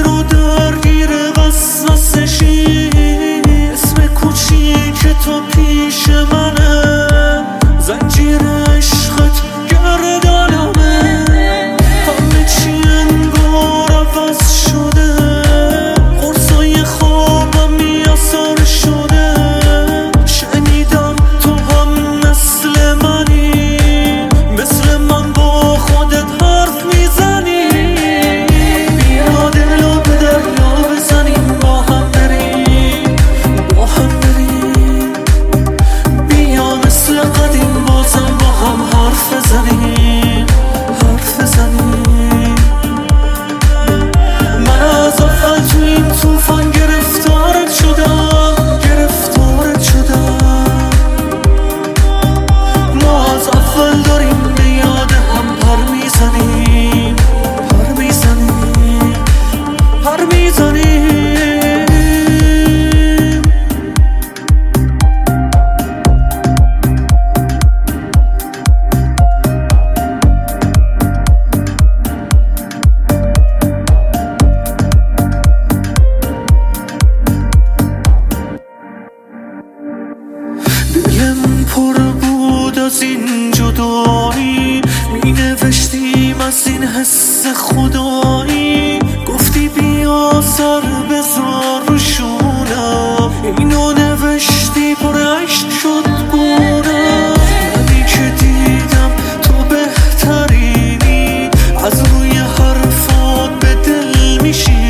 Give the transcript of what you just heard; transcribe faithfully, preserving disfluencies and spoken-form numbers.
اسیر و درگیر وسوسشی، اسم کوچیک تو پیش منه، زنجیر عشقت گردنمه، همه چی انگار عوض شده، قرصای خوابم میاسار شده، شنیدم تو هم مثل منی، مثل من با خودت حرف میزنی، بیا دلو به دریا بزنیم، با هم بریم با هم بریم، بیا مثل قدیم بازم با هم حرف بزنیم حرف بزنیم. من از اول تو این توفان گرفتارت شدم گرفتارت شدم، ما از اول داریم به یاد هم پر میزنیم پر میزنیم پر میزنیم. دلم پر بود از این جدایی، می نوشتیم از این حس خدایی، گفتی بیا سر بذار رو شونم، اینو نوشتی پر عشق شد گونم، منی که دیدم تو بهترینی، از روی حرفات به دل میشی،